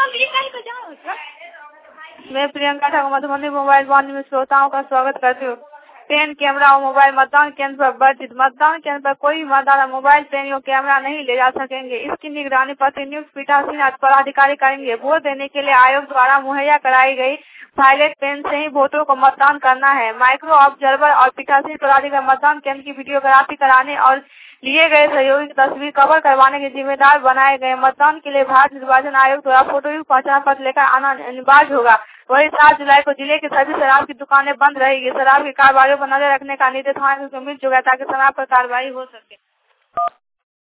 मैं प्रियंका ठाकुर मधुबनी मोबाइल वन में श्रोताओं का स्वागत करती हूँ। पेन, कैमरा और मोबाइल मतदान केंद्र पर वर्जित। मतदान केंद्र पर कोई मतदाता मोबाइल, पेन या कैमरा नहीं ले जा सकेंगे। इसकी निगरानी प्रतिनियुक्त पीठासीन पदाधिकारी करेंगे। वोट देने के लिए आयोग द्वारा मुहैया कराई गई पायलट पेन से ही वोटरों को मतदान करना है। माइक्रो ऑब्जर्वर और पीठासीन पदाधिकारी मतदान केंद्र की वीडियोग्राफी कराने और लिए गए सहयोगी की तस्वीर कवर करवाने के जिम्मेदार बनाए गए। मतदान के लिए भारत निर्वाचन आयोग द्वारा फोटोयुक्त पहचान पत्र लेकर आना अनिवार्य होगा। वही 7 जुलाई को जिले की सभी शराब की दुकानें बंद रहेगी। शराब की कारोबारियों पर नजर रखने का निर्देश थाने को मिल चुका है ताकि समय पर कार्रवाई हो सके।